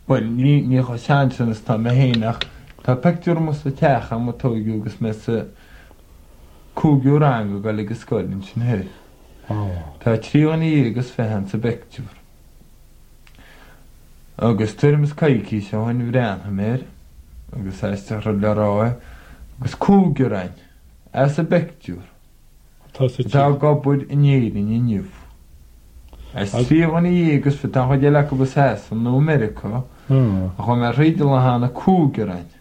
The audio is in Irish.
Well, ní cho seansin is tá héach tá picú mu a techa má tógiúgus me sa cúgiú rang go agus scoilinn sin hé. Tá tríhaí agus fehan sa beictúr. Agus tuirmas caiicí se hain bhreantha mér agus éiste ru lerá agus cúgiú rain as a beictúr. Tá gobúd inéirin inniuh. As tríhaí agus fe tá chuide le go bus heas an nó America a chu me riidir le hána cúgiú rain.